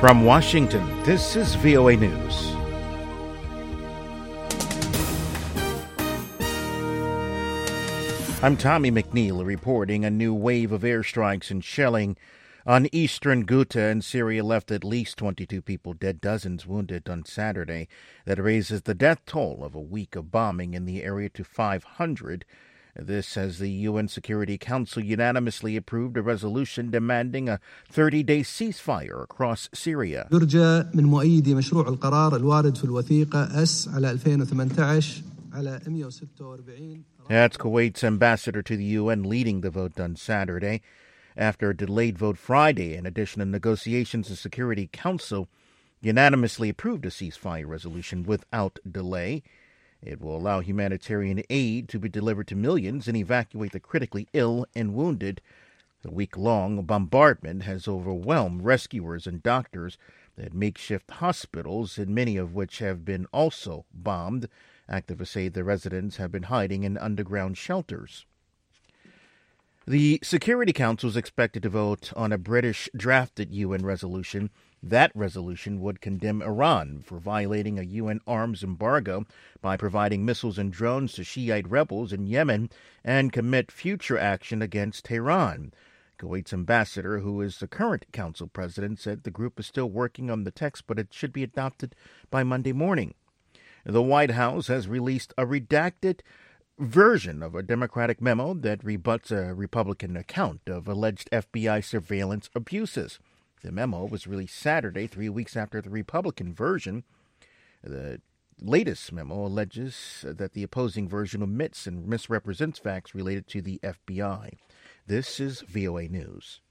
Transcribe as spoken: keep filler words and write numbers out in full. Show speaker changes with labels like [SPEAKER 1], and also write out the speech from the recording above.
[SPEAKER 1] From Washington, this is V O A News. I'm Tommy McNeil reporting. A new wave of airstrikes and shelling on eastern Ghouta in Syria left at least twenty-two people dead, dozens wounded on Saturday. That raises the death toll of a week of bombing in the area to five hundred. This as the U N Security Council unanimously approved a resolution demanding a thirty-day ceasefire across Syria.
[SPEAKER 2] يرجى من مؤيدي مشروع القرار الوارد في الوثيقة اس على ألفين وثمانية عشر على مئة وستة وأربعين.
[SPEAKER 1] That's Kuwait's ambassador to the U N leading the vote on Saturday. After a delayed vote Friday, in addition to negotiations, the Security Council unanimously approved a ceasefire resolution without delay. It will allow humanitarian aid to be delivered to millions and evacuate the critically ill and wounded. The week-long bombardment has overwhelmed rescuers and doctors at makeshift hospitals, and many of which have been also bombed. Activists say the residents have been hiding in underground shelters. The Security Council is expected to vote on a British-drafted U N resolution. That resolution would condemn Iran for violating a U N arms embargo by providing missiles and drones to Shiite rebels in Yemen and commit future action against Tehran. Kuwait's ambassador, who is the current council president, said the group is still working on the text, but it should be adopted by Monday morning. The White House has released a redacted version of a Democratic memo that rebuts a Republican account of alleged F B I surveillance abuses. The memo was released Saturday, three weeks after the Republican version. The latest memo alleges that the opposing version omits and misrepresents facts related to the F B I. This is V O A News.